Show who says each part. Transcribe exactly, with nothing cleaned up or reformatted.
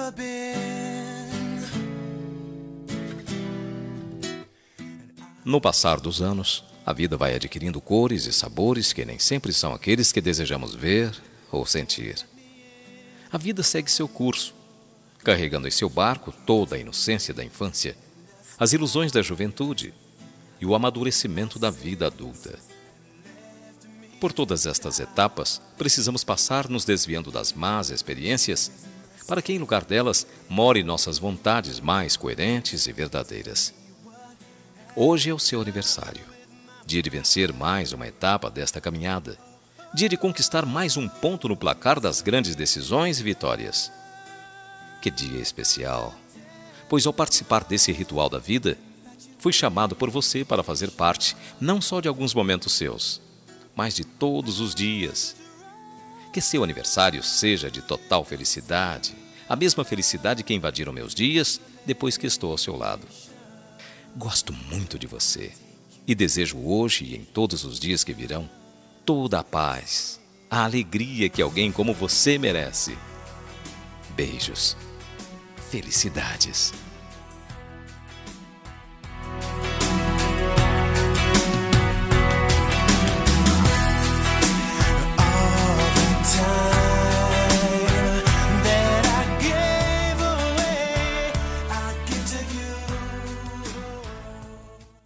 Speaker 1: ever been.
Speaker 2: No passar dos anos, a vida vai adquirindo cores e sabores que nem sempre são aqueles que desejamos ver ou sentir. A vida segue seu curso, carregando em seu barco toda a inocência da infância, as ilusões da juventude e o amadurecimento da vida adulta. Por todas estas etapas, precisamos passar nos desviando das más experiências, para que em lugar delas more nossas vontades mais coerentes e verdadeiras. Hoje é o seu aniversário, dia de vencer mais uma etapa desta caminhada, dia de conquistar mais um ponto no placar das grandes decisões e vitórias. Que dia especial, pois ao participar desse ritual da vida, fui chamado por você para fazer parte não só de alguns momentos seus, mas de todos os dias. Que seu aniversário seja de total felicidade, a mesma felicidade que invadiram meus dias depois que estou ao seu lado. Gosto muito de você e desejo hoje e em todos os dias que virão toda a paz, a alegria que alguém como você merece. Beijos. Felicidades.